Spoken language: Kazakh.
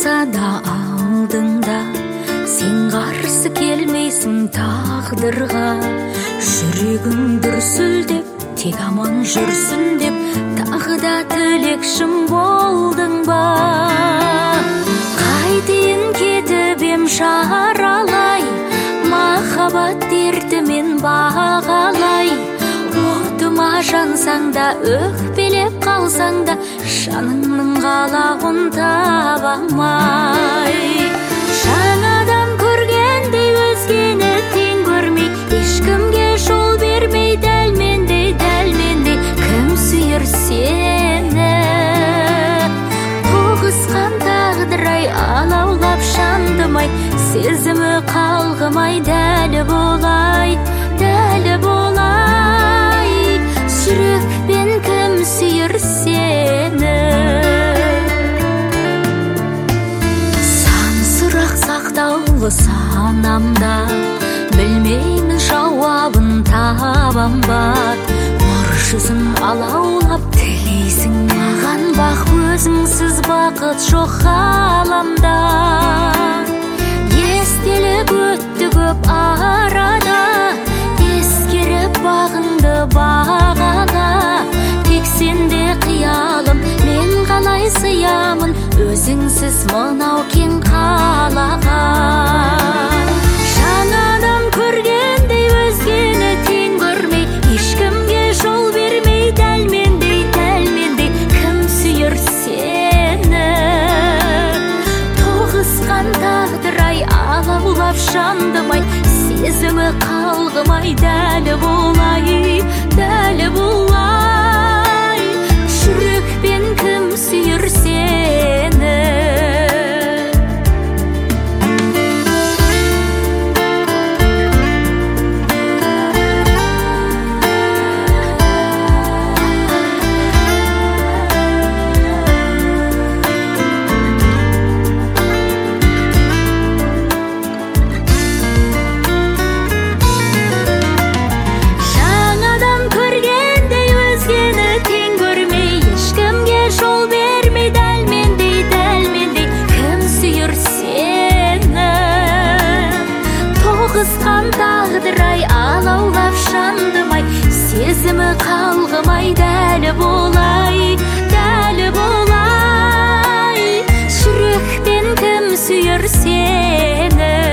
болса да алдыңда, сен қарсы келмейсің тағдырға. Жүрегің дүрсілдеп, тек аман жүрсін деп, тағы да тілекшім болдың ба? Қайтейін кетіп ем жаралай, махаббат дертімен бағалай. Отыма жансаң да, өкпелеп қалсаң да, жаныңның қалауын табамай. Жаңадан көргендей өзгені тең көрмей, ешкімге жол бермей, дәл-мендей кім сүйер сені? Тоғысқан тағдыр-ай, алаулап жандымай, сезімі қалғымай, дәл болай. Жүрекпен кім сүйер сені? Сан сұрақ сақтаулы санамда, білмеймін жауабын табам ба. Нұр жүзін алаулап тілейсің маған, бақ өзіңсіз бақыт жоқ ғаламда. Естелік өтті көп арада, ескеріп бағыңды бағала. Тек сенде қиялым, мен қалай сыямын өзіңсіз мынау кең қалаға. Жаңадан көргендей өзгені тең көрмей, ешкімге жол бермей, дәл-мендей кім сүйер сені? Тоғысқан тағдыр-ай, алаулап жандымай, сезімі қалғымай, дәл болай. Жүрекпен кім сүйер сені? Тоғысқан тағдыр-ай, алаулап жандымай, сезімі қалғымай, дәл болай. Жүрекпен кім сүйер сені?